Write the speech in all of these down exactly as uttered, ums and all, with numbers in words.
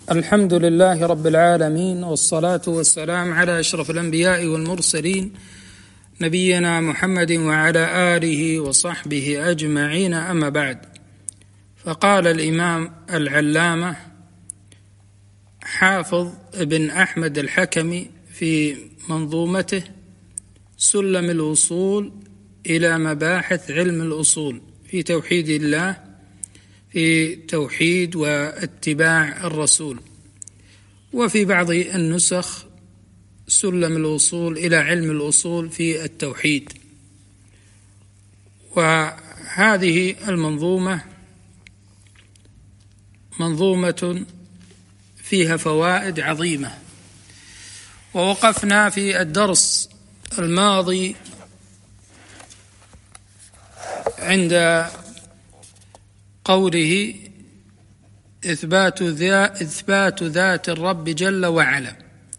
الحمد لله رب العالمين، والصلاة والسلام على أشرف الأنبياء والمرسلين نبينا محمد وعلى آله وصحبه أجمعين، أما بعد. فقال الإمام العلامة حافظ بن أحمد الحكمي في منظومته سلم الوصول إلى مباحث علم الأصول في توحيد الله، في توحيد واتباع الرسول، وفي بعض النسخ سلم الوصول إلى علم الأصول في التوحيد. وهذه المنظومة منظومة فيها فوائد عظيمة. ووقفنا في الدرس الماضي عند قوله إثبات, إثبات ذات الرب جل وعلا.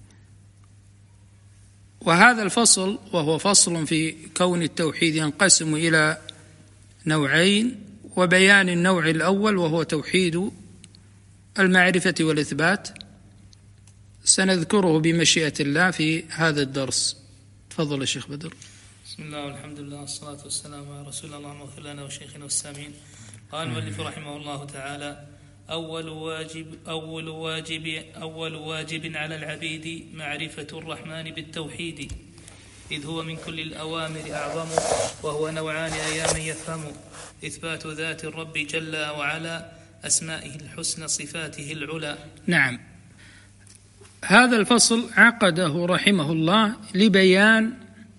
وهذا الفصل وهو فصل في كون التوحيد ينقسم إلى نوعين، وبيان النوع الأول وهو توحيد المعرفة والإثبات سنذكره بمشيئة الله في هذا الدرس. تفضل يا شيخ بدر. بسم الله والحمد لله والصلاة والسلام على رسول الله، اللهم اغفر لنا وشيخنا والسامعين. قال المؤلف رحمه الله تعالى: أول واجب أول واجب أول واجب على العبيد معرفة الرحمن بالتوحيد، إذ هو من كل الأوامر أعظم، وهو نوعان أيام يفهم: إثبات ذات الرب جل وعلا، أسمائه الحسنى صفاته العلى. نعم، هذا الفصل عقده رحمه الله لبيان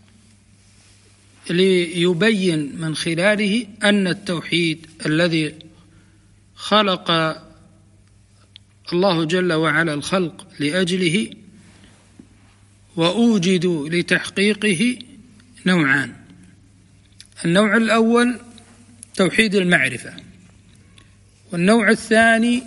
ليبين من خلاله أن التوحيد الذي خلق الله جل وعلا الخلق لأجله وأوجدوا لتحقيقه نوعان. النوع الأول توحيد المعرفة، والنوع الثاني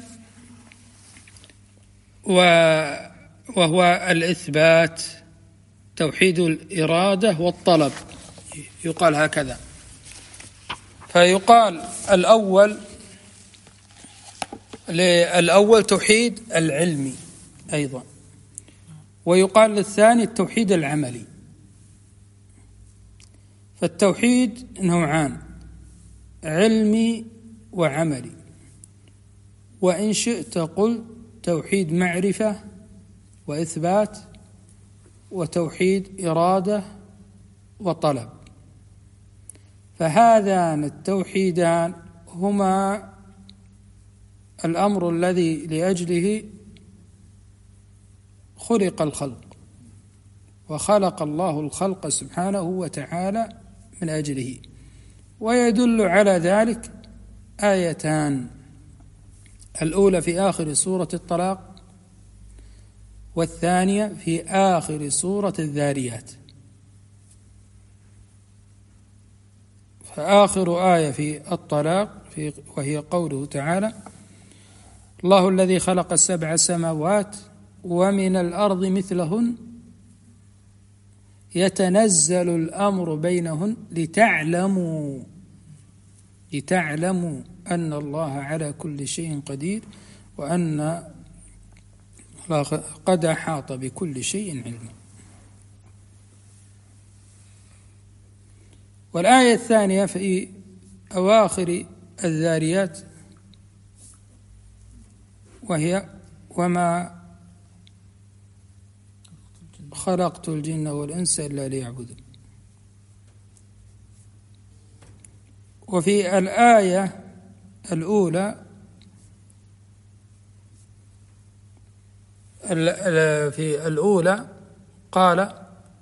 وهو الإثبات، توحيد الإرادة والطلب، يقال هكذا. فيقال الأول للأول توحيد العلمي أيضا، ويقال للثاني التوحيد العملي. فالتوحيد نوعان: علمي وعملي. وإن شئت قل توحيد معرفة وإثبات، وتوحيد إرادة وطلب. فهذان التوحيدان هما الأمر الذي لأجله خلق الخلق، وخلق الله الخلق سبحانه وتعالى من أجله. ويدل على ذلك آيتان: الأولى في آخر سورة الطلاق، والثانية في آخر سورة الذاريات. فآخر آية في الطلاق في وهي قوله تعالى: الله الذي خلق سبع سماوات ومن الأرض مثلهن يتنزل الأمر بينهن لتعلموا لتعلموا أن الله على كل شيء قدير، وأن قد أحاط بكل شيء علما. والآية الثانية في أواخر الذاريات وهي: وما خلقت الجن والإنس إلا ليعبدون. وفي الآية الأولى في الأولى قال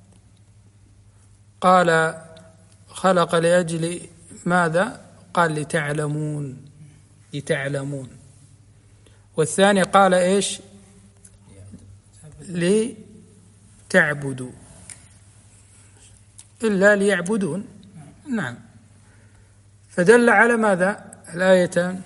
قال خلق لأجل ماذا؟ قال لتعلمون لتعلمون. والثاني قال إيش؟ لتعبدوا إلا ليعبدون. نعم، فدل على ماذا الآيتان؟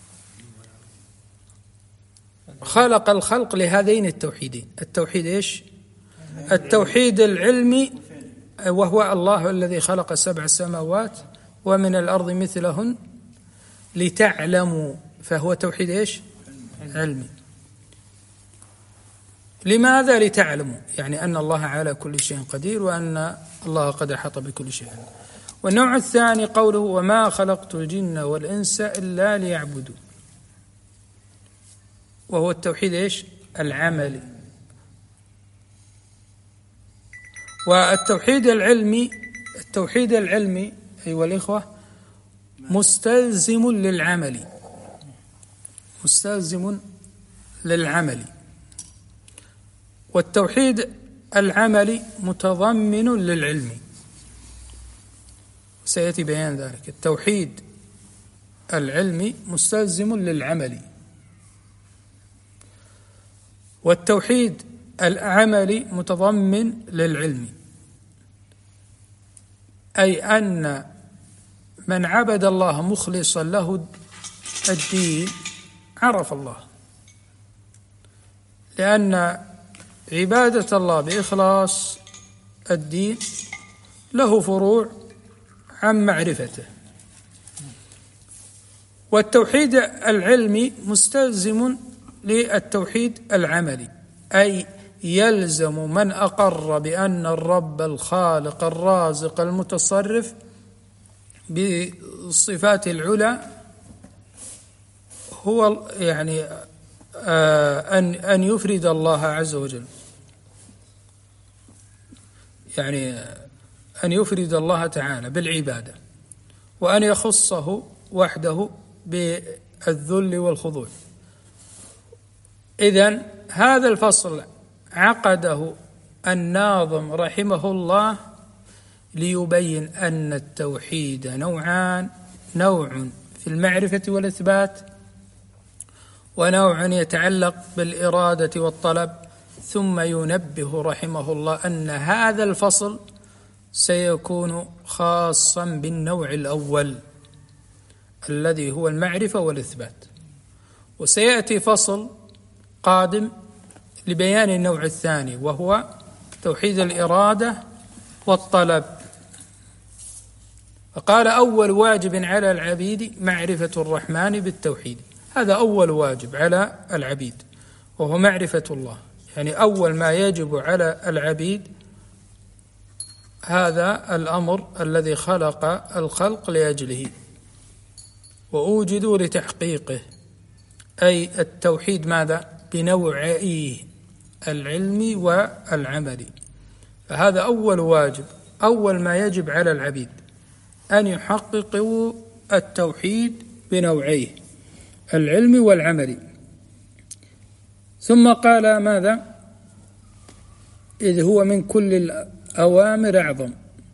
خلق الخلق لهذين التوحيدين. التوحيد إيش؟ التوحيد العلمي، وهو الله الذي خلق سبع سماوات ومن الأرض مثلهن لتعلموا، فهو توحيد إيش؟ علمي. لماذا؟ لتعلموا يعني أن الله على كل شيء قدير وأن الله قد أحاط بكل شيء. والنوع الثاني قوله وما خلقت الجن والإنس إلا ليعبدون، وهو التوحيد إيش؟ العملي. والتوحيد العلمي، التوحيد العلمي أيها الإخوة مستلزم للعمل، مستلزم للعمل. والتوحيد العملي متضمن للعلم، سيأتي بيان ذلك. التوحيد العلمي مستلزم للعمل، والتوحيد العملي متضمن للعلم، أي أن من عبد الله مخلصا له الدين عرف الله، لأن عبادة الله بإخلاص الدين له فروع عن معرفته. والتوحيد العلمي مستلزم للتوحيد العملي، أي يلزم من أقر بأن الرب الخالق الرازق المتصرف بالصفات العلى هو يعني أن أن يفرد الله عز وجل، يعني أن يفرد الله تعالى بالعبادة، وأن يخصه وحده بالذل والخضوع. إذن هذا الفصل عقده الناظم رحمه الله ليبين أن التوحيد نوعان، نوع في المعرفة والإثبات، ونوع يتعلق بالإرادة والطلب. ثم ينبه رحمه الله أن هذا الفصل سيكون خاصا بالنوع الأول الذي هو المعرفة والإثبات، وسيأتي فصل قادم لبيان النوع الثاني وهو توحيد الإرادة والطلب. فقال أول واجب على العبيد معرفة الرحمن بالتوحيد، هذا أول واجب على العبيد وهو معرفة الله، يعني أول ما يجب على العبيد هذا الأمر الذي خلق الخلق لأجله وأوجدوا لتحقيقه، أي التوحيد ماذا؟ بنوعيه العلمي والعملي. فهذا أول واجب، أول ما يجب على العبيد أن يحققوا التوحيد بنوعيه العلمي والعملي. ثم قال ماذا؟ إذ هو من كل الأوامر أعظم،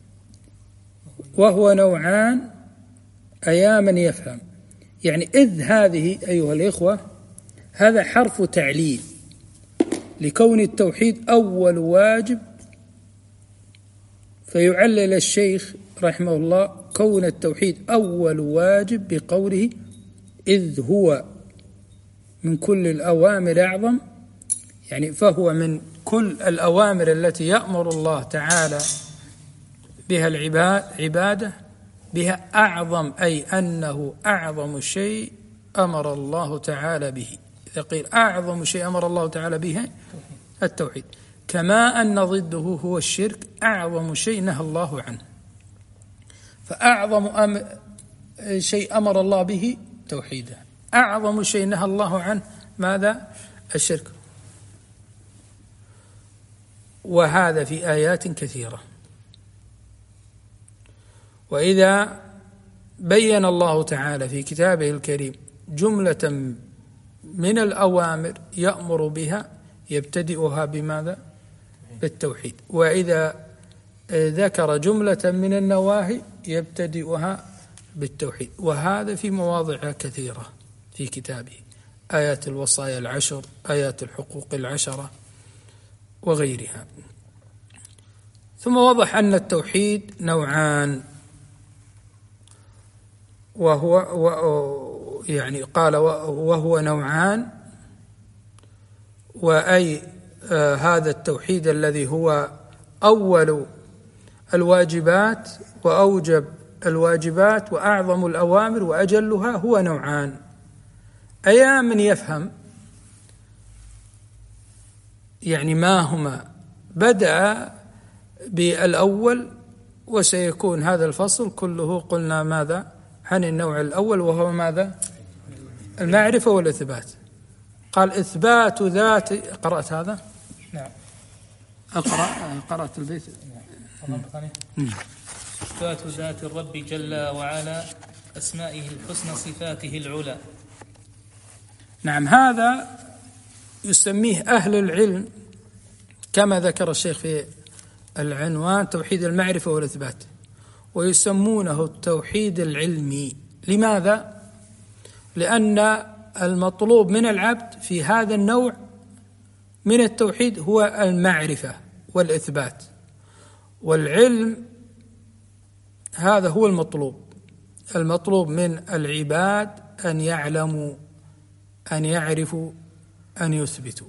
وهو نوعان أيا من يفهم. يعني إذ هذه أيها الإخوة هذا حرف تعليل لكون التوحيد أول واجب، فيعلل الشيخ رحمه الله كون التوحيد أول واجب بقوله إذ هو من كل الأوامر أعظم، يعني فهو من كل الأوامر التي يأمر الله تعالى بها العبادة بها أعظم، أي أنه أعظم شيء أمر الله تعالى به. إذا قيل أعظم شيء أمر الله تعالى به التوحيد، كما أن ضده هو الشرك أعظم شيء نهى الله عنه. فأعظم أم شيء أمر الله به توحيده، أعظم شيء نهى الله عنه ماذا؟ الشرك. وهذا في آيات كثيرة. وإذا بين الله تعالى في كتابه الكريم جملة من الأوامر يأمر بها يبتدئها بماذا؟ بالتوحيد. وإذا ذكر جملة من النواهي يبتدئها بالتوحيد، وهذا في مواضع كثيرة في كتابه، آيات الوصايا العشر، آيات الحقوق العشرة وغيرها. ثم وضح أن التوحيد نوعان، وهو يعني قال وهو نوعان، وأي آه هذا التوحيد الذي هو أول الواجبات وأوجب الواجبات وأعظم الأوامر وأجلها هو نوعان. أيا من يفهم يعني ما هما بدأ بالأول، وسيكون هذا الفصل كله قلنا ماذا عن النوع الأول، وهو ماذا؟ المعرفة والإثبات. قال إثبات ذات. قرأت هذا؟ نعم. أقرأ. قرأت البيت. نعم. إثبات ذات الرب جل وعلا، أسمائه الحسنى، صفاته العلى. نعم، هذا يسميه أهل العلم كما ذكر الشيخ في العنوان توحيد المعرفة والإثبات، ويسمونه التوحيد العلمي. لماذا؟ لأن المطلوب من العبد في هذا النوع من التوحيد هو المعرفة والإثبات، والعلم هذا هو المطلوب. المطلوب من العباد أن يعلموا، أن يعرفوا، أن يثبتوا،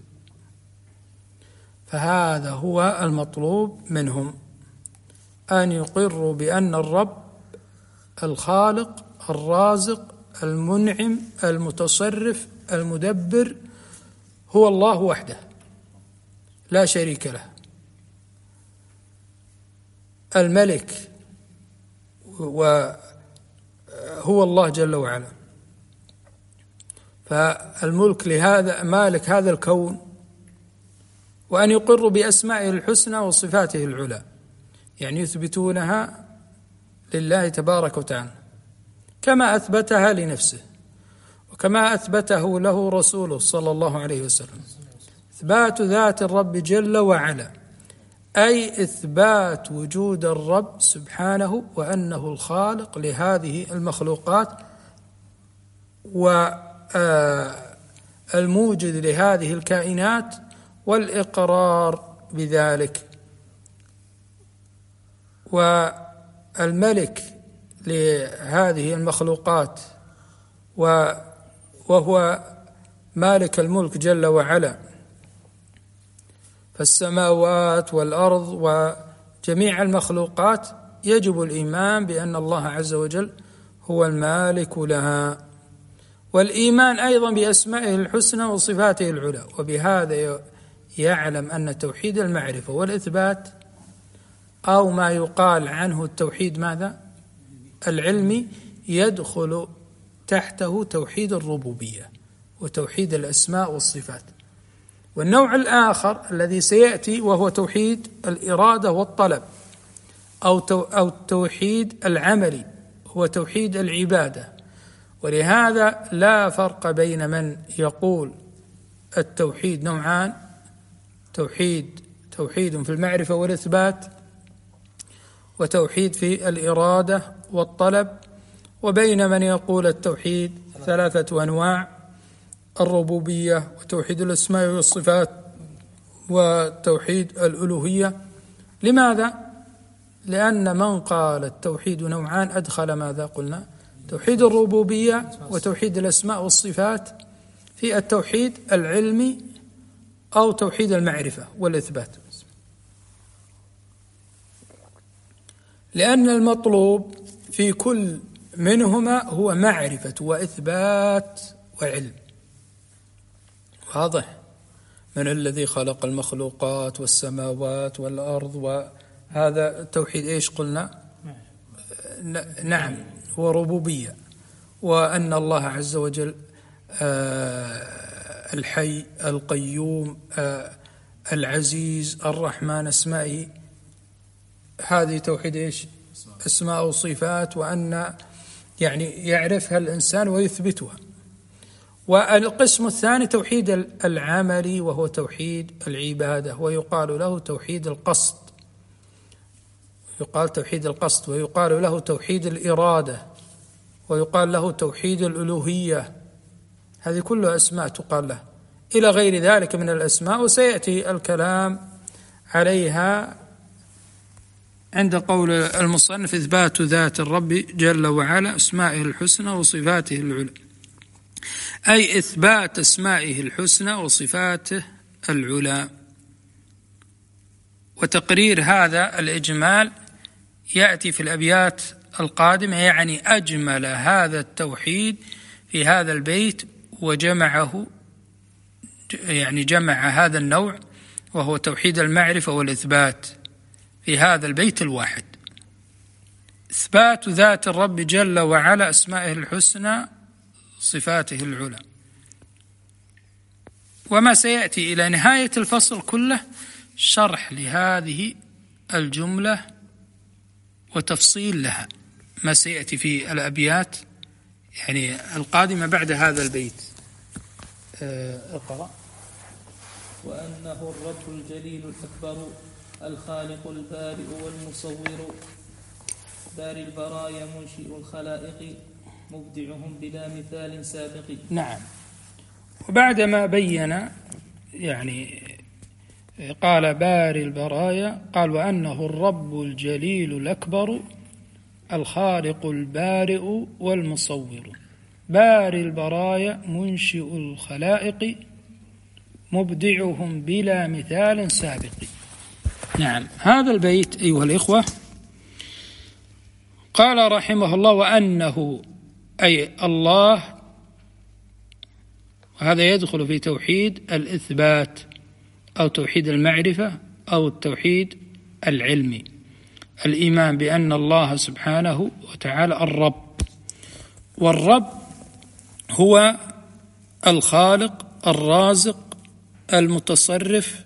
فهذا هو المطلوب منهم، أن يقروا بأن الرب الخالق الرازق المنعم المتصرف المدبر هو الله وحده لا شريك له، الملك وهو الله جل وعلا، فالملك لهذا مالك هذا الكون، وأن يقروا بأسمائه الحسنى وصفاته العلى، يعني يثبتونها لله تبارك وتعالى كما أثبتها لنفسه وكما أثبته له رسوله صلى الله عليه وسلم. إثبات ذات الرب جل وعلا أي إثبات وجود الرب سبحانه وأنه الخالق لهذه المخلوقات والموجد لهذه الكائنات، والإقرار بذلك، والملك لهذه المخلوقات وهو مالك الملك جل وعلا، فالسماوات والأرض وجميع المخلوقات يجب الإيمان بأن الله عز وجل هو المالك لها، والإيمان أيضا بأسمائه الحسنى وصفاته العلى. وبهذا يعلم أن توحيد المعرفة والإثبات، أو ما يقال عنه التوحيد ماذا؟ العلمي، يدخل تحته توحيد الربوبية وتوحيد الأسماء والصفات. والنوع الآخر الذي سيأتي وهو توحيد الإرادة والطلب، أو أو التوحيد العملي، هو توحيد العبادة. ولهذا لا فرق بين من يقول التوحيد نوعان، توحيد توحيد في المعرفة والإثبات، وتوحيد في الإرادة والطلب، وبين من يقول التوحيد ثلاثة أنواع: الربوبية، وتوحيد الأسماء والصفات، وتوحيد الألوهية. لماذا؟ لأن من قال التوحيد نوعان أدخل ماذا قلنا؟ توحيد الربوبية وتوحيد الأسماء والصفات في التوحيد العلمي أو توحيد المعرفة والإثبات، لأن المطلوب في كل منهما هو معرفة وإثبات وعلم. واضح؟ من الذي خلق المخلوقات والسماوات والأرض، وهذا التوحيد إيش قلنا؟ نعم، هو ربوبية، وأن الله عز وجل الحي القيوم العزيز الرحمن أسمائه، هذه توحيد إيش؟ أسماء وصفات، وأن يعني يعرفها الإنسان ويثبتها. والقسم الثاني توحيد العملي، وهو توحيد العبادة، ويقال له توحيد القصد، يقال توحيد القصد، ويقال له توحيد الإرادة، ويقال له توحيد الألوهية. هذه كلها أسماء تقال له، إلى غير ذلك من الأسماء، وسيأتي الكلام عليها عند قول المصنف: إثبات ذات الرب جل وعلا، أسمائه الحسنى وصفاته العلى، أي إثبات أسمائه الحسنى وصفاته العلى. وتقرير هذا الإجمال يأتي في الأبيات القادمة، يعني أجمل هذا التوحيد في هذا البيت، وجمعه، يعني جمع هذا النوع وهو توحيد المعرفة والإثبات في هذا البيت الواحد. إثبات ذات الرب جل وعلا، أسمائه الحسنى، صفاته العلى. وما سيأتي إلى نهاية الفصل كله شرح لهذه الجملة وتفصيل لها، ما سيأتي في الأبيات يعني القادمة بعد هذا البيت. اقرأ. وأنه الرب الجليل الأكبر الخالق البارئ والمصور باري البرايا منشئ الخلائق مبدعهم بلا مثال سابق. نعم. وبعدما بين يعني قال باري البرايا، قال وأنه الرب الجليل الأكبر الخالق البارئ والمصور باري البرايا منشئ الخلائق مبدعهم بلا مثال سابق. نعم، هذا البيت أيها الإخوة قال رحمه الله وأنه أي الله، وهذا يدخل في توحيد الإثبات أو توحيد المعرفة أو التوحيد العلمي، الإيمان بأن الله سبحانه وتعالى الرب، والرب هو الخالق الرازق المتصرف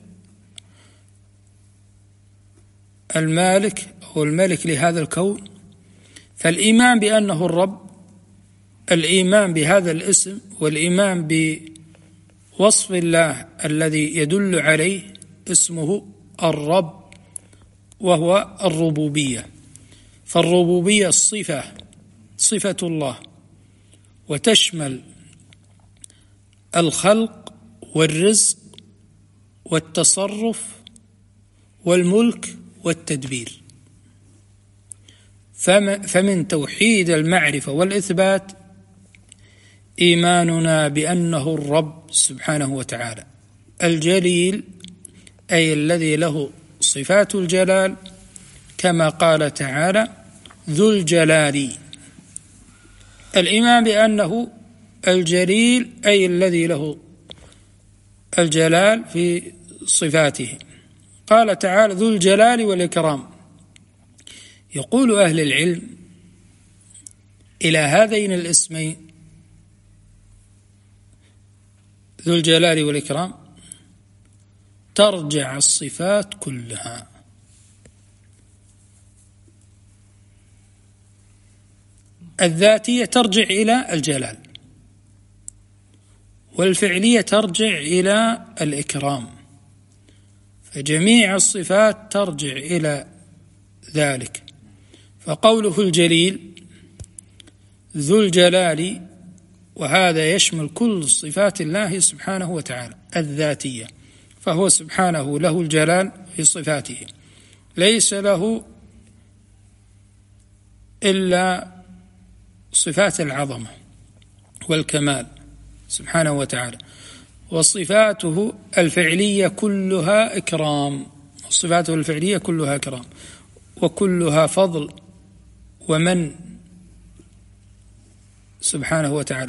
المالك هو الملك لهذا الكون. فالإيمان بأنه الرب، الإيمان بهذا الاسم والإيمان بوصف الله الذي يدل عليه اسمه الرب وهو الربوبية. فالربوبية الصفة صفة الله، وتشمل الخلق والرزق والتصرف والملك والتدبير. فمن توحيد المعرفة والإثبات إيماننا بأنه الرب سبحانه وتعالى الجليل، أي الذي له صفات الجلال، كما قال تعالى ذو الجلال. الإيمان بأنه الجليل أي الذي له الجلال في صفاته. قال تعالى ذو الجلال والإكرام. يقول أهل العلم إلى هذين الاسمين ذو الجلال والإكرام ترجع الصفات كلها. الذاتية ترجع إلى الجلال، والفعلية ترجع إلى الإكرام، فجميع الصفات ترجع إلى ذلك. فقوله الجليل ذو الجلال، وهذا يشمل كل صفات الله سبحانه وتعالى الذاتية، فهو سبحانه له الجلال في صفاته، ليس له إلا صفات العظمة والكمال سبحانه وتعالى، وصفاته الفعلية كلها إكرام، صفاته الفعلية كلها إكرام وكلها فضل ومن سبحانه وتعالى.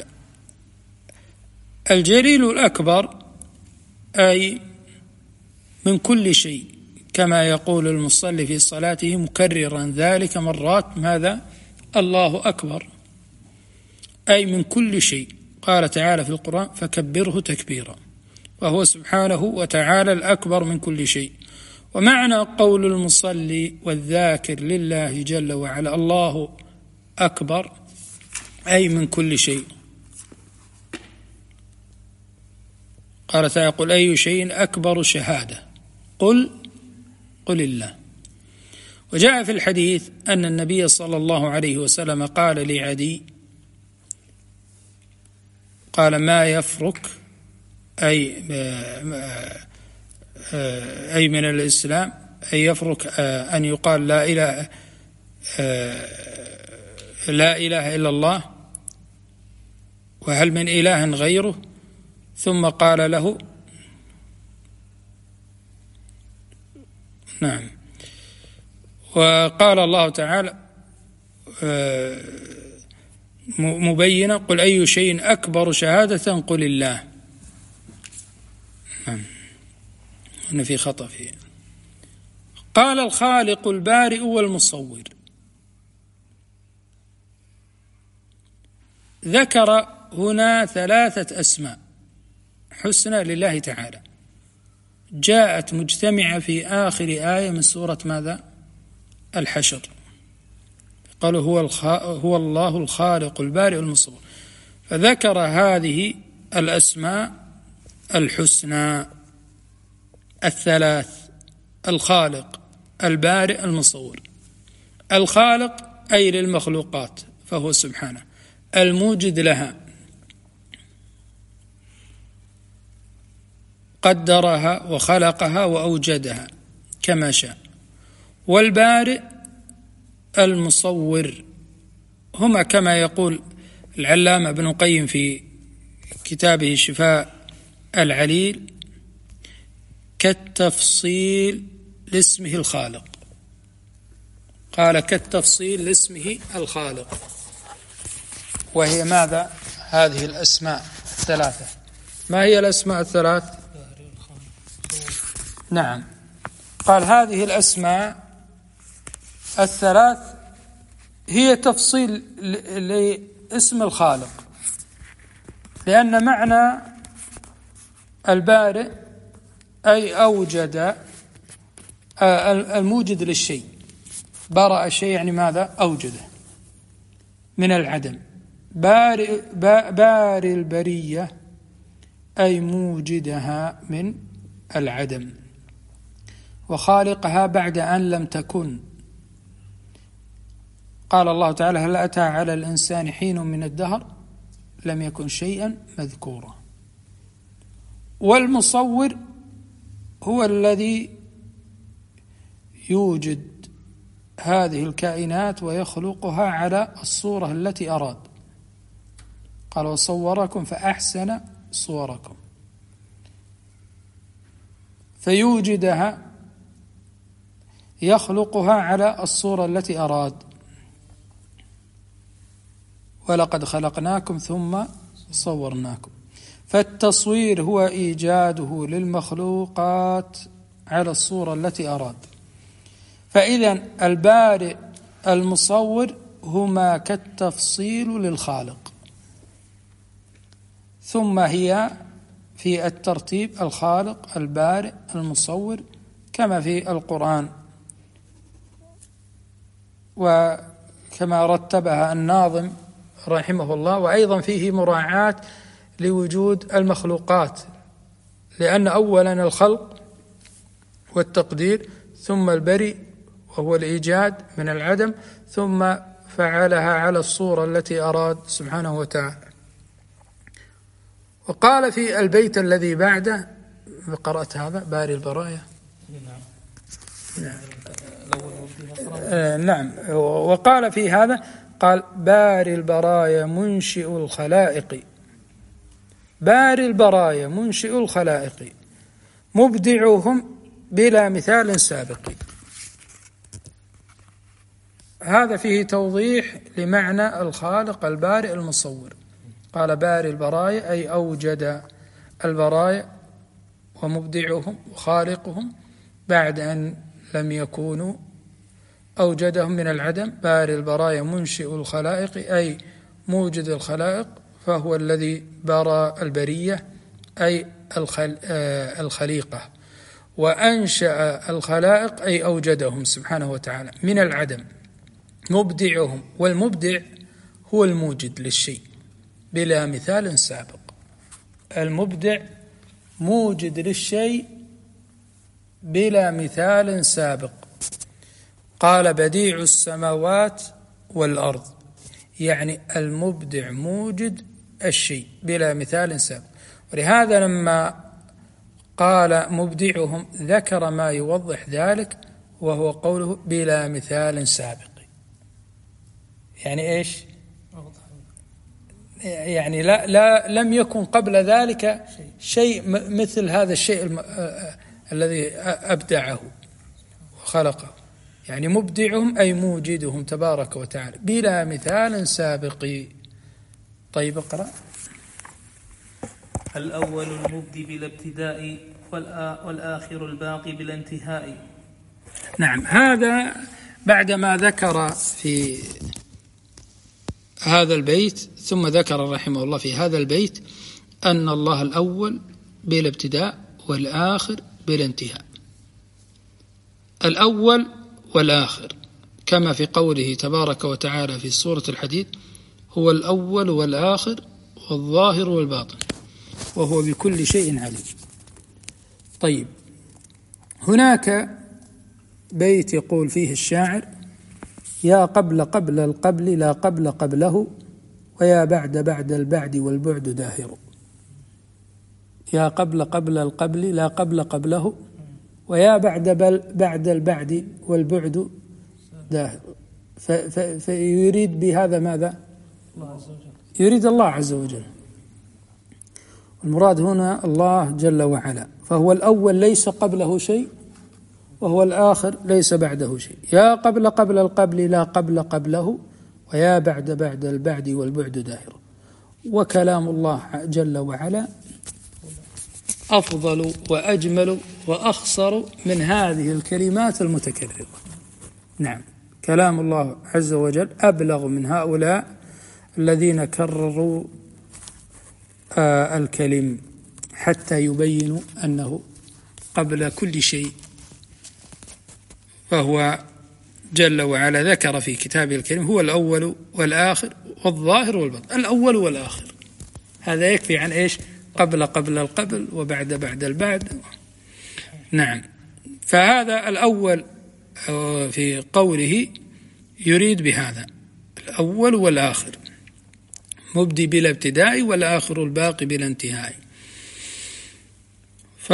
الجليل الأكبر أي من كل شيء، كما يقول المصلي في صلاته مكررا ذلك مرات، ماذا؟ الله أكبر، أي من كل شيء. قال تعالى في القرآن فكبره تكبيرا، وهو سبحانه وتعالى الأكبر من كل شيء. ومعنى قول المصلي والذاكر لله جل وعلا الله أكبر أي من كل شيء. قال تعالى قل أي شيء أكبر شهادة، قل قل الله. وجاء في الحديث أن النبي صلى الله عليه وسلم قال لعدي، قال ما يفرك أي أي من الإسلام، أي يفرك أن يقال لا إله لا إله إلا الله، وهل من إله غيره؟ ثم قال له نعم. وقال الله تعالى مبينا قل أي شيء أكبر شهادة قل الله. نعم. هنا في خطأ فيه. قال الخالق البارئ والمصور. ذكر هنا ثلاثة أسماء حسنى لله تعالى جاءت مجتمعة في آخر آية من سورة ماذا؟ الحشر. قالوا هو, هو الله الخالق البارئ المصور، فذكر هذه الأسماء الحسنى الثلاث: الخالق البارئ المصور. الخالق أي للمخلوقات فهو سبحانه، الموجد لها قدرها وخلقها وأوجدها كما شاء. والبارئ المصور، هما كما يقول العلامة ابن القيم في كتابه شفاء العليل كالتفصيل لاسمه الخالق. قال كالتفصيل لاسمه الخالق، وهي ماذا؟ هذه الأسماء الثلاثة. ما هي الأسماء الثلاث؟ نعم، قال هذه الأسماء الثلاث هي تفصيل لاسم الخالق، لأن معنى البارئ أي أوجد، الموجد للشيء. برأ الشيء يعني ماذا؟ أوجده من العدم. بارئ بارئ البرية أي موجدها من العدم وخالقها بعد أن لم تكن. قال الله تعالى هل أتى على الإنسان حين من الدهر لم يكن شيئا مذكورا. والمصور هو الذي يوجد هذه الكائنات ويخلقها على الصورة التي أراد. قال وصوركم فأحسن صوركم، فيوجدها يخلقها على الصورة التي أراد. ولقد خلقناكم ثم صورناكم. فالتصوير هو إيجاده للمخلوقات على الصورة التي أراد. فإذا البارئ المصور هما كالتفصيل للخالق، ثم هي في الترتيب الخالق البارئ المصور كما في القرآن وكما رتبها الناظم رحمه الله. وأيضا فيه مراعاة لوجود المخلوقات، لأن أولا الخلق والتقدير، ثم البريء وهو الإيجاد من العدم، ثم فعلها على الصورة التي أراد سبحانه وتعالى. وقال في البيت الذي بعده، قرأت هذا باري البرايا. نعم. نعم. وقال في هذا قال باري البرايا منشئ الخلائق. باري البرايا منشئ الخلائق مبدعهم بلا مثال سابق. هذا فيه توضيح لمعنى الخالق البارئ المصور. قال باري البرايا أي أوجد البرايا ومبدعهم وخالقهم بعد أن لم يكونوا، أوجدهم من العدم. باري البرايا منشئ الخلائق أي موجد الخلائق، فهو الذي برى البرية أي الخليقة، وأنشأ الخلائق أي أوجدهم سبحانه وتعالى من العدم. مبدعهم، والمبدع هو الموجد للشيء بلا مثال سابق. المبدع موجد للشيء بلا مثال سابق. قال بديع السماوات والأرض، يعني المبدع موجد الشيء بلا مثال سابق. ولهذا لما قال مبدعهم ذكر ما يوضح ذلك، وهو قوله بلا مثال سابق. يعني إيش؟ يعني لا, لا لم يكن قبل ذلك شيء مثل هذا الشيء الذي أبدعه وخلقه. يعني مبدعهم أي موجدهم تبارك وتعالى بلا مثال سابق. طيب اقرأ. الأول المبدي بلا ابتداء والآخر الباقي بلا انتهاء. نعم، هذا بعدما ذكر في هذا البيت ثم ذكر رحمه الله في هذا البيت أن الله الأول بلا ابتداء والآخر بلا انتهاء. الأول والآخر كما في قوله تبارك وتعالى في سورة الحديد: هو الأول والآخر والظاهر والباطن وهو بكل شيء عليم. طيب، هناك بيت يقول فيه الشاعر: يا قبل قبل القبل لا قبل قبله، ويا بعد بعد البعد والبعد داهر. يا قبل قبل القبل لا قبل قبله، ويا بعد بل بعد البعد والبعد داهر. فيريد بهذا ماذا؟ يريد الله عز وجل. المراد هنا الله جل وعلا، فهو الأول ليس قبله شيء، وهو الآخر ليس بعده شيء. يا قبل قبل القبل لا قبل قبله، ويا بعد بعد البعد والبعد داهر. وكلام الله جل وعلا أفضل وأجمل وأخصر من هذه الكلمات المتكررة. نعم، كلام الله عز وجل أبلغ من هؤلاء الذين كرروا آه الكلم حتى يبينوا أنه قبل كل شيء. فهو جل وعلا ذكر في كتابه الكريم: هو الأول والآخر والظاهر والباطن. الأول والآخر هذا يكفي عن إيش؟ قبل قبل القبل وبعد بعد البعد. نعم، فهذا الأول في قوله يريد بهذا الأول والآخر، مبدي بلا ابتداء والآخر الباقي بلا انتهاء. ف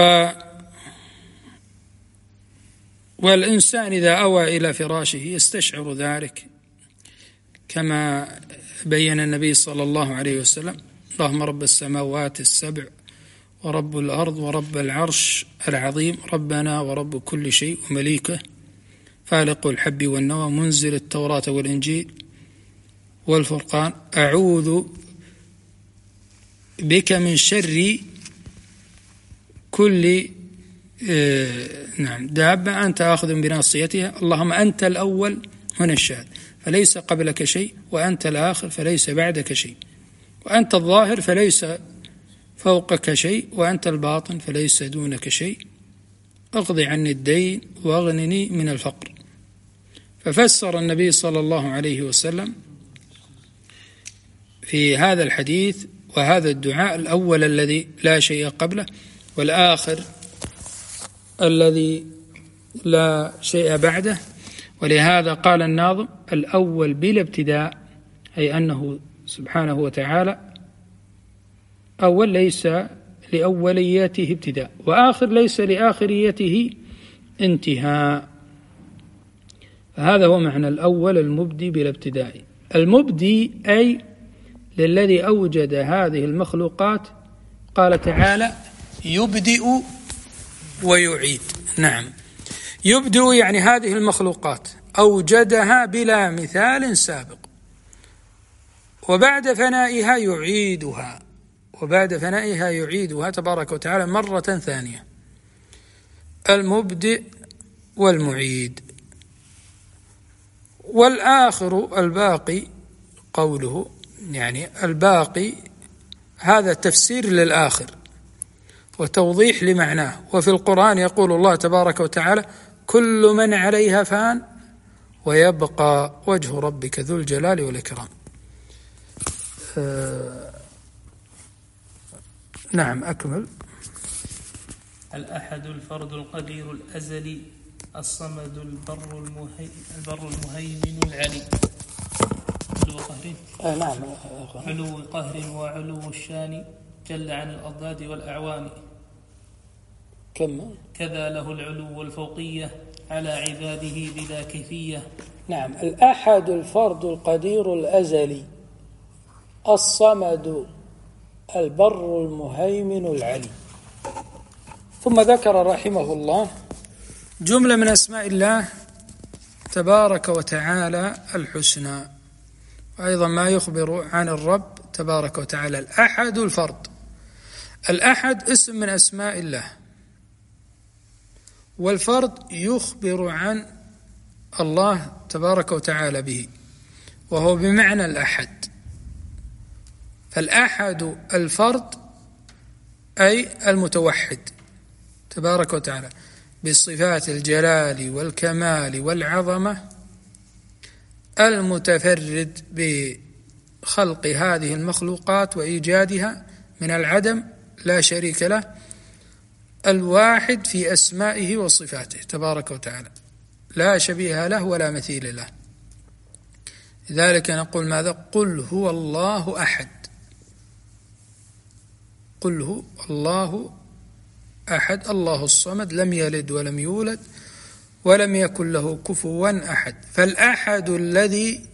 والإنسان إذا أوى إلى فراشه يستشعر ذلك، كما بين النبي صلى الله عليه وسلم: اللهم رب السماوات السبع ورب الأرض ورب العرش العظيم، ربنا ورب كل شيء ومليكه، فالق الحب والنوى، منزل التوراة والإنجيل والفرقان، أعوذ بك من شر كل آه نعم دابة أنت آخذ بناصيتها، اللهم أنت الأول هنا الشاهد فليس قبلك شيء، وأنت الآخر فليس بعدك شيء، وأنت الظاهر فليس فوقك شيء، وأنت الباطن فليس دونك شيء، اقضي عني الدين واغنني من الفقر. ففسر النبي صلى الله عليه وسلم في هذا الحديث وهذا الدعاء: الأول الذي لا شيء قبله، والآخر الذي لا شيء بعده. ولهذا قال الناظم: الأول بلا ابتداء، أي أنه سبحانه وتعالى أول ليس لأولياته ابتداء، وآخر ليس لآخريته انتهاء. فهذا هو معنى الأول المبدي بلا ابتداء. المبدي أي للذي أوجد هذه المخلوقات. قال تعالى: يبدئ ويعيد. نعم، يبدئ يعني هذه المخلوقات أوجدها بلا مثال سابق، وبعد فنائها يعيدها، وبعد فنائها يعيدها تبارك وتعالى مرة ثانية. المبدئ والمعيد. والآخر الباقي قوله، يعني الباقي هذا تفسير للآخر وتوضيح لمعناه. وفي القرآن يقول الله تبارك وتعالى: كل من عليها فان ويبقى وجه ربك ذو الجلال والإكرام. آه نعم، أكمل. الأحد الفرد القدير الأزلي الصمد البر المهي... البر المهيمن العلي. علو قهر آه نعم علو قهر وعلو الشان جل عن الأضداد والأعوان. كم كذا له العلو والفوقية على عباده بلا كيفية. نعم، الأحد الفرد القدير الأزلي الصمد البر المهيمن العلي. ثم ذكر رحمه الله جملة من أسماء الله تبارك وتعالى الحسنى، وأيضا ما يخبر عن الرب تبارك وتعالى. الأحد الفرد، الأحد اسم من أسماء الله، والفرد يخبر عن الله تبارك وتعالى به، وهو بمعنى الأحد. فالأحد الفرد أي المتوحد تبارك وتعالى بصفات الجلال والكمال والعظمة، المتفرد بخلق هذه المخلوقات وإيجادها من العدم لا شريك له، الواحد في أسمائه وصفاته تبارك وتعالى، لا شبيه له ولا مثيل له. لذلك نقول ماذا؟ قل هو الله أحد، قل هو الله أحد، الله الصمد، لم يلد ولم يولد ولم يكن له كفوا أحد. فالأحد الذي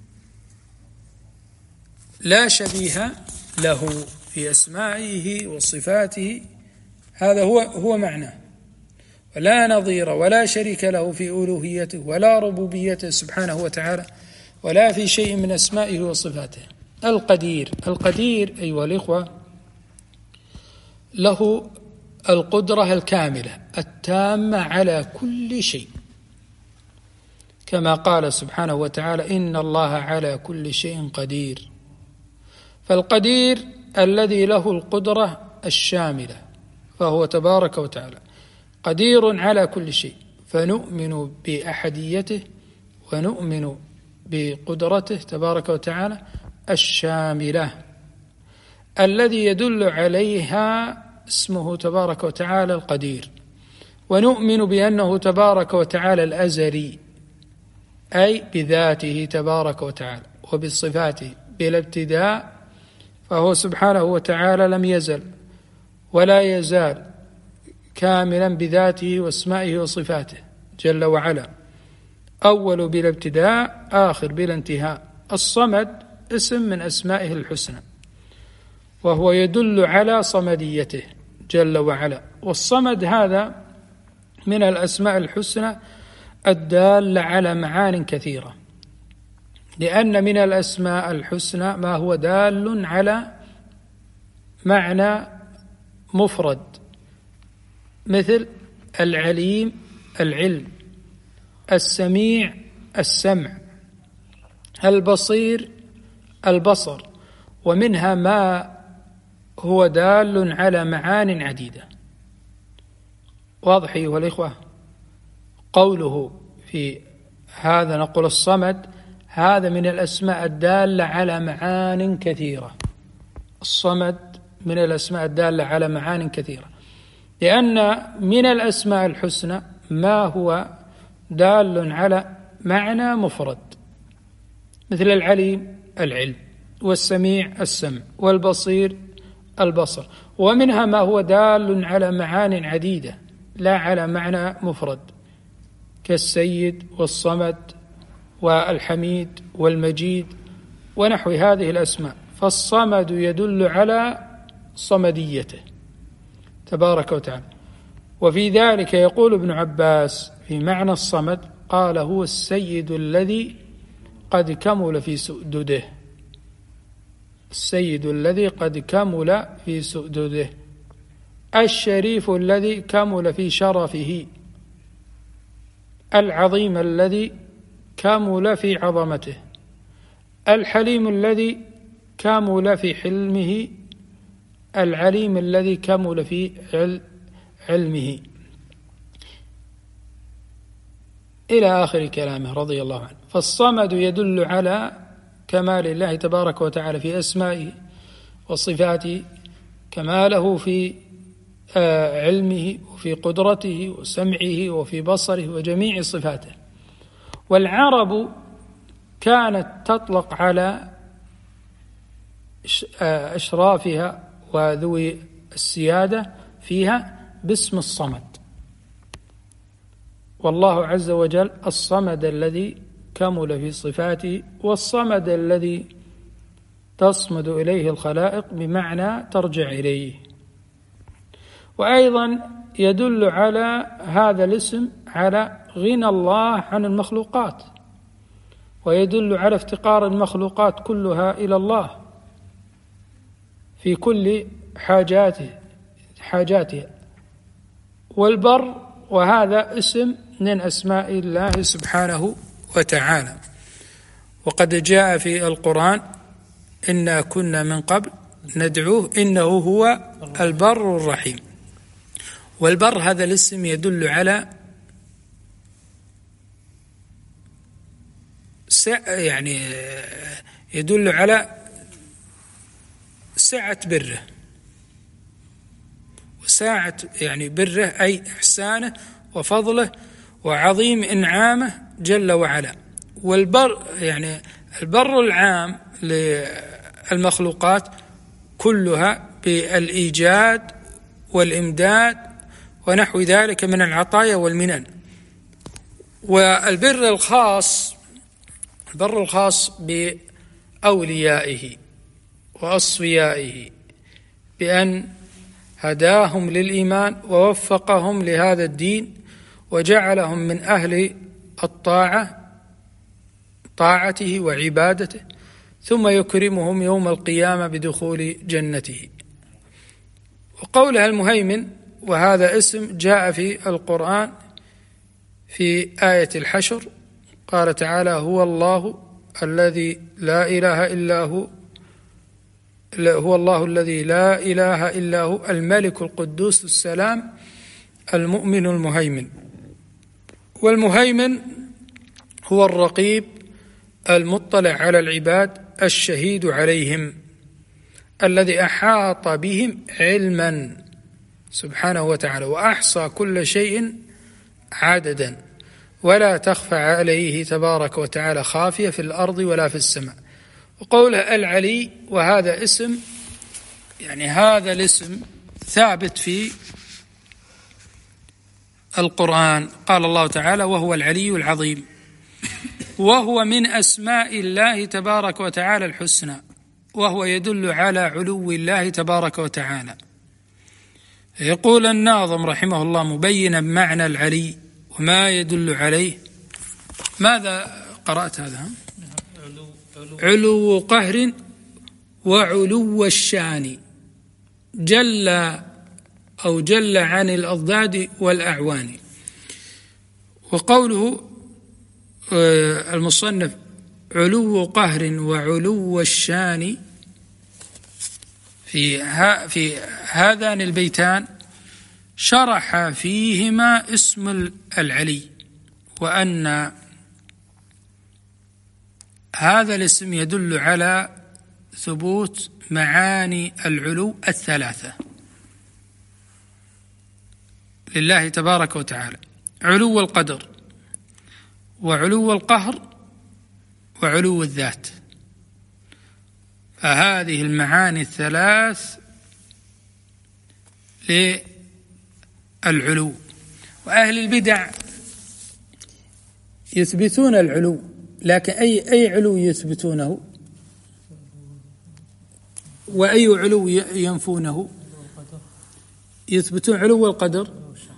لا شبيه له في أسمائه وصفاته، هذا هو هو معناه، ولا نظير ولا شريك له في ألوهيته ولا ربوبيته سبحانه وتعالى، ولا في شيء من أسمائه وصفاته. القدير، القدير أيها الإخوة له القدرة الكاملة التامة على كل شيء، كما قال سبحانه وتعالى إن الله على كل شيء قدير. فالقدير الذي له القدرة الشاملة، فهو تبارك وتعالى قدير على كل شيء، فنؤمن بأحديته ونؤمن بقدرته تبارك وتعالى الشاملة، الذي يدل عليها اسمه تبارك وتعالى القدير. ونؤمن بأنه تبارك وتعالى الأزلي، أي بذاته تبارك وتعالى وبصفاته بلا ابتداء، فهو سبحانه وتعالى لم يزل ولا يزال كاملا بذاته واسمائه وصفاته جل وعلا، أول بلا ابتداء، آخر بلا انتهاء. الصمد اسم من أسمائه الحسنى، وهو يدل على صمديته جل وعلا. والصمد هذا من الأسماء الحسنى الدالة على معان كثيرة، لأن من الأسماء الحسنى ما هو دال على معنى مفرد، مثل العليم العلم، السميع السمع، البصير البصر. ومنها ما هو دال على معان عديدة. واضح أيها الإخوة؟ قوله في هذا نقول الصمد، هذا من الأسماء الدالة على معان كثيرة. الصمد من الأسماء الدالة على معان كثيرة، لأن من الأسماء الحسنى ما هو دال على معنى مفرد، مثل العليم العلم، والسميع السمع، والبصير البصر. ومنها ما هو دال على معان عديدة لا على معنى مفرد، كالسيد والصمد والحميد والمجيد ونحو هذه الأسماء. فالصمد يدل على صمديته تبارك وتعالى. وفي ذلك يقول ابن عباس في معنى الصمد، قال هو السيد الذي قد كمل في سؤدده، السيد الذي قد كمل في سؤدده، الشريف الذي كمل في شرفه، العظيم الذي كمل في عظمته، الحليم الذي كمل في حلمه، العليم الذي كمل في علمه، إلى آخر كلامه رضي الله عنه. فالصمد يدل على كمال الله تبارك وتعالى في أسمائه وصفاته، كماله في علمه وفي قدرته وسمعه وفي بصره وجميع صفاته. والعرب كانت تطلق على أشرافها وذوي السيادة فيها باسم الصمد، والله عز وجل الصمد الذي كمل في صفاته، والصمد الذي تصمد إليه الخلائق بمعنى ترجع إليه. وأيضا يدل على هذا الاسم على غنى الله عن المخلوقات، ويدل على افتقار المخلوقات كلها إلى الله في كل حاجاته حاجاتها. والبر وهذا اسم من أسماء الله سبحانه وتعالى. وقد جاء في القرآن إنا كنا من قبل ندعوه إنه هو البر الرحيم. والبر هذا الاسم يدل على يعني يدل على سعة بره وساعة يعني بره أي إحسانه وفضله وعظيم إنعامه جل وعلا. والبر يعني البر العام للمخلوقات كلها بالإيجاد والإمداد ونحو ذلك من العطايا والمنن. والبر الخاص البر الخاص بأوليائه وأصفيائه بأن هداهم للإيمان ووفقهم لهذا الدين وجعلهم من أهل الطاعة طاعته وعبادته، ثم يكرمهم يوم القيامة بدخول جنته. وقولها المهيمن، وهذا اسم جاء في القرآن في آية الحشر، قال تعالى: هو الله الذي لا إله إلا هو هو الله الذي لا إله إلا هو الملك القدوس السلام المؤمن المهيمن. والمهيمن هو الرقيب المطلع على العباد الشهيد عليهم الذي أحاط بهم علما سبحانه وتعالى وأحصى كل شيء عددا ولا تخفى عليه تبارك وتعالى خافية في الأرض ولا في السماء. وقوله العلي، وهذا اسم يعني هذا الاسم ثابت في القرآن. قال الله تعالى: وهو العلي العظيم، وهو من أسماء الله تبارك وتعالى الحسنى، وهو يدل على علو الله تبارك وتعالى. يقول الناظم رحمه الله مبينا معنى العلي وما يدل عليه. ماذا قرأت هذا؟ علو قهر وعلو الشان، جل أو جل عن الأضداد والأعوان. وقوله المصنف علو قهر وعلو الشان في في هذان البيتان شرح فيهما اسم العلي، وأن هذا الاسم يدل على ثبوت معاني العلو الثلاثة لله تبارك وتعالى: علو القدر وعلو القهر وعلو الذات. فهذه المعاني الثلاث للعلو. وأهل البدع يثبتون العلو، لكن أي أي علو يثبتونه وأي علو ينفونه؟ يثبتون علو القدر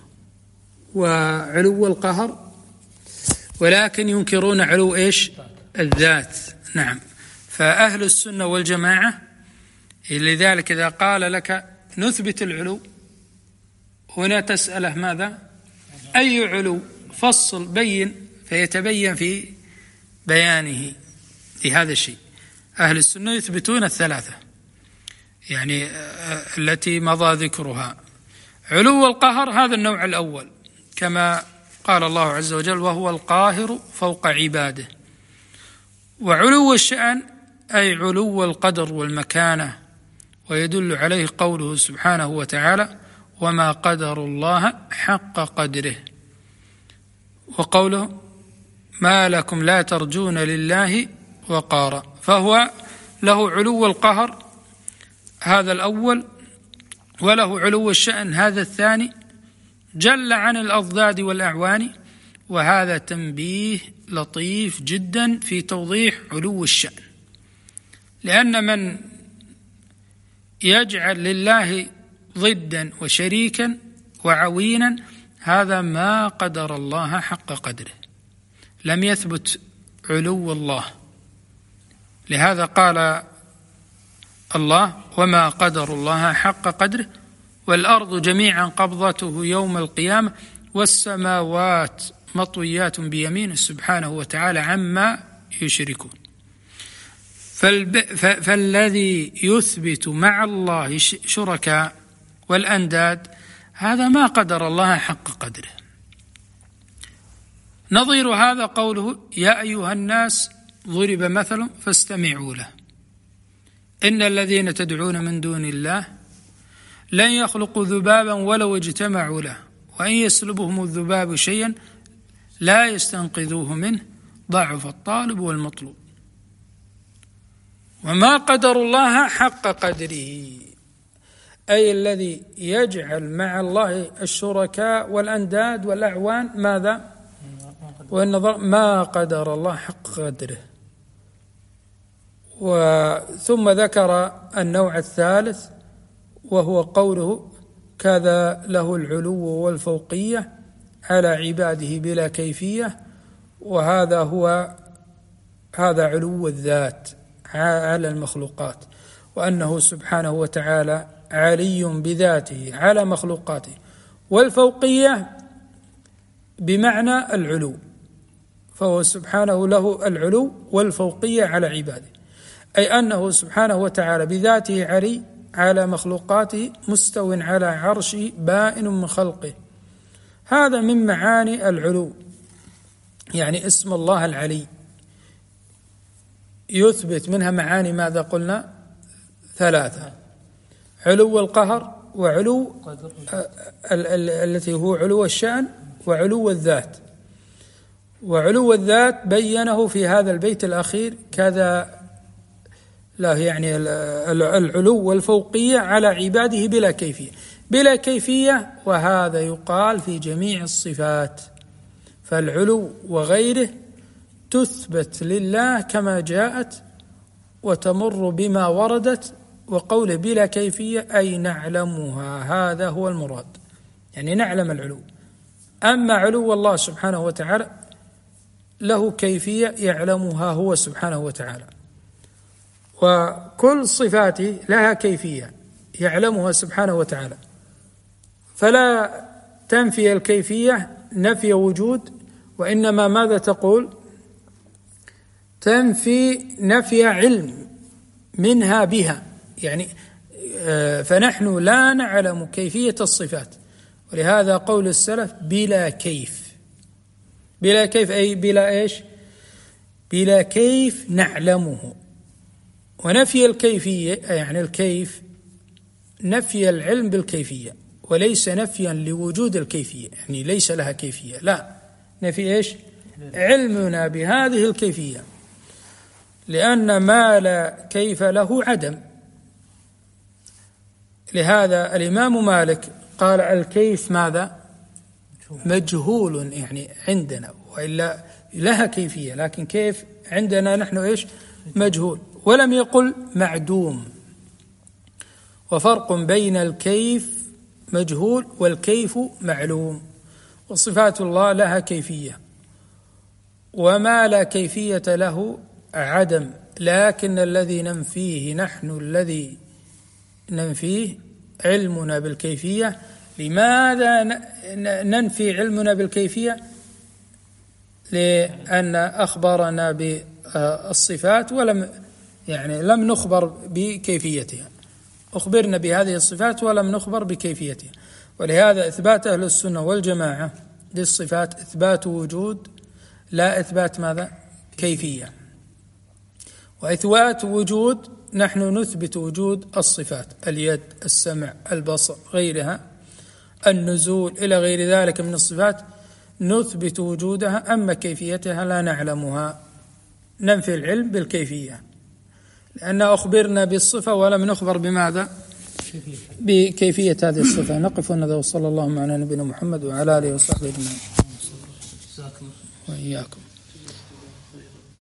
وعلو القهر، ولكن ينكرون علو إيش؟ الذات. نعم. فأهل السنة والجماعة لذلك إذا قال لك نثبت العلو، هنا تسأله ماذا؟ أي علو؟ فصل بين، فيتبين في بيانه لهذا الشيء. أهل السنة يثبتون الثلاثة يعني التي مضى ذكرها. علو القهر هذا النوع الأول، كما قال الله عز وجل: وهو القاهر فوق عباده. وعلو الشأن أي علو القدر والمكانة، ويدل عليه قوله سبحانه وتعالى: وما قدر الله حق قدره. وقوله: ما لكم لا ترجون لله وقارا. فهو له علو القهر هذا الأول، وله علو الشأن هذا الثاني، جل عن الأضداد والأعوان. وهذا تنبيه لطيف جدا في توضيح علو الشأن، لأن من يجعل لله ضدا وشريكا وعوينا هذا ما قدر الله حق قدره، لم يثبت علو الله. لهذا قال الله: وما قدر الله حق قدره والأرض جميعا قبضته يوم القيامة والسماوات مطويات بيمينه سبحانه وتعالى عما يشركون. فالذي يثبت مع الله شركاء والأنداد هذا ما قدر الله حق قدره. نظير هذا قوله يا أيها الناس ضرب مثل فاستمعوا له إن الذين تدعون من دون الله لن يخلقوا ذبابا ولو اجتمعوا له وإن يسلبهم الذباب شيئا لا يستنقذوه منه ضعف الطالب والمطلوب. وما قدر الله حق قدره، أي الذي يجعل مع الله الشركاء والأنداد والأعوان ماذا؟ والنظر ما قدر الله حق قدره. وثم ذكر النوع الثالث وهو قوله كذا له العلو والفوقية على عباده بلا كيفية، وهذا هو هذا علو الذات على المخلوقات، وأنه سبحانه وتعالى علي بذاته على مخلوقاته. والفوقية بمعنى العلو، فهو سبحانه له العلو والفوقية على عباده، أي أنه سبحانه وتعالى بذاته علي على مخلوقاته مستو على عرشه بائن من خلقه. هذا من معاني العلو، يعني اسم الله العلي يثبت منها معاني ماذا قلنا؟ ثلاثة: علو القهر، وعلو التي هو علو الشأن، وعلو الذات. وعلو الذات بينه في هذا البيت الأخير كذا لا يعني العلو والفوقية على عباده بلا كيفية. بلا كيفية، وهذا يقال في جميع الصفات، فالعلو وغيره تثبت لله كما جاءت وتمر بما وردت. وقول بلا كيفية أي نعلمها، هذا هو المراد، يعني نعلم العلو. أما علو الله سبحانه وتعالى له كيفية يعلمها هو سبحانه وتعالى، وكل صفاته لها كيفية يعلمها سبحانه وتعالى، فلا تنفي الكيفية نفي وجود، وإنما ماذا تقول؟ تنفي نفي علم منها بها، يعني فنحن لا نعلم كيفية الصفات، ولهذا قول السلف بلا كيف. بلا كيف أي بلا إيش؟ بلا كيف نعلمه. ونفي الكيفية يعني الكيف نفي العلم بالكيفية، وليس نفيا لوجود الكيفية، يعني ليس لها كيفية، لا، نفي إيش؟ علمنا بهذه الكيفية، لأن ما لا كيف له عدم. لهذا الإمام مالك قال الكيف ماذا؟ مجهول، يعني عندنا، وإلا لها كيفية، لكن كيف عندنا نحن إيش؟ مجهول. ولم يقل معدوم. وفرق بين الكيف مجهول والكيف معلوم. وصفات الله لها كيفية، وما لا كيفية له عدم، لكن الذي ننفيه نحن الذي ننفيه علمنا بالكيفية. لماذا ننفي علمنا بالكيفية؟ لأن أخبرنا بالصفات ولم يعني لم نخبر بكيفيتها، أخبرنا بهذه الصفات ولم نخبر بكيفيتها. ولهذا إثبات أهل السنة والجماعة للصفات إثبات وجود لا إثبات ماذا؟ كيفية. وإثبات وجود نحن نثبت وجود الصفات، اليد، السمع، البصر، غيرها، النزول إلى غير ذلك من الصفات نثبت وجودها، أما كيفيتها لا نعلمها، ننفي العلم بالكيفية، لأن أخبرنا بالصفة ولم نخبر بماذا؟ بكيفية هذه الصفة. نقف هنا وصلى الله على نبينا محمد وعلى آله وصحبه أجمعين. وإياكم.